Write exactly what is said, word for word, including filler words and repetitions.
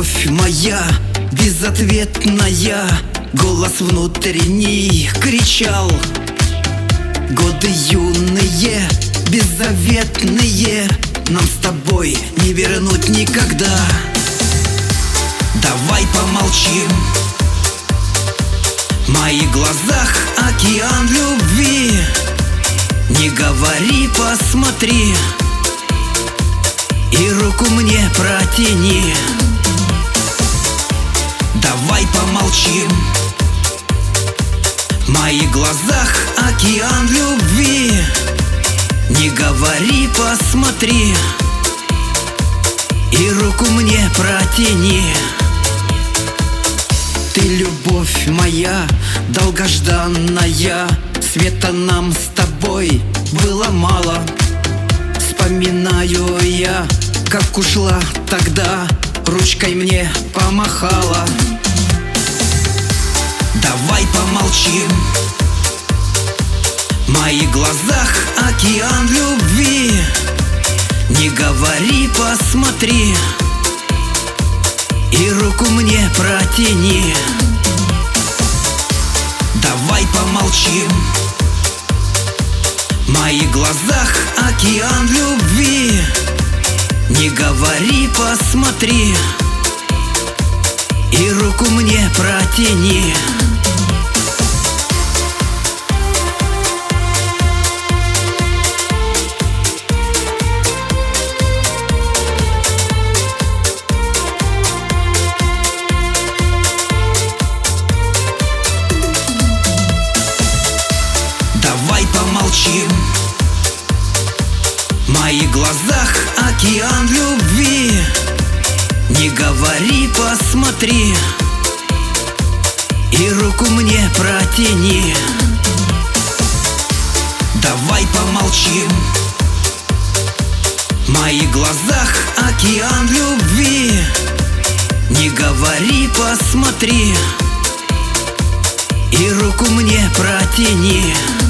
любовь моя безответная, голос внутренний кричал. Годы юные, беззаветные, нам с тобой не вернуть никогда. Давай помолчим, в моих глазах океан любви. Не говори, посмотри, и руку мне протяни. Давай помолчим, в моих глазах океан любви. Не говори, посмотри, и руку мне протяни. Ты любовь моя долгожданная, света нам с тобой было мало. Вспоминаю я, как ушла тогда, ручкой мне помахала. Давай помолчим, в моих глазах океан любви. Не говори, посмотри, и руку мне протяни. Давай помолчим, в моих глазах океан любви. Не говори, посмотри, и руку мне протяни. Давай помолчим, в моих глазах океан любви. Не говори, посмотри, и руку мне протяни. Давай помолчим, в моих глазах океан любви. Не говори, посмотри, и руку мне протяни.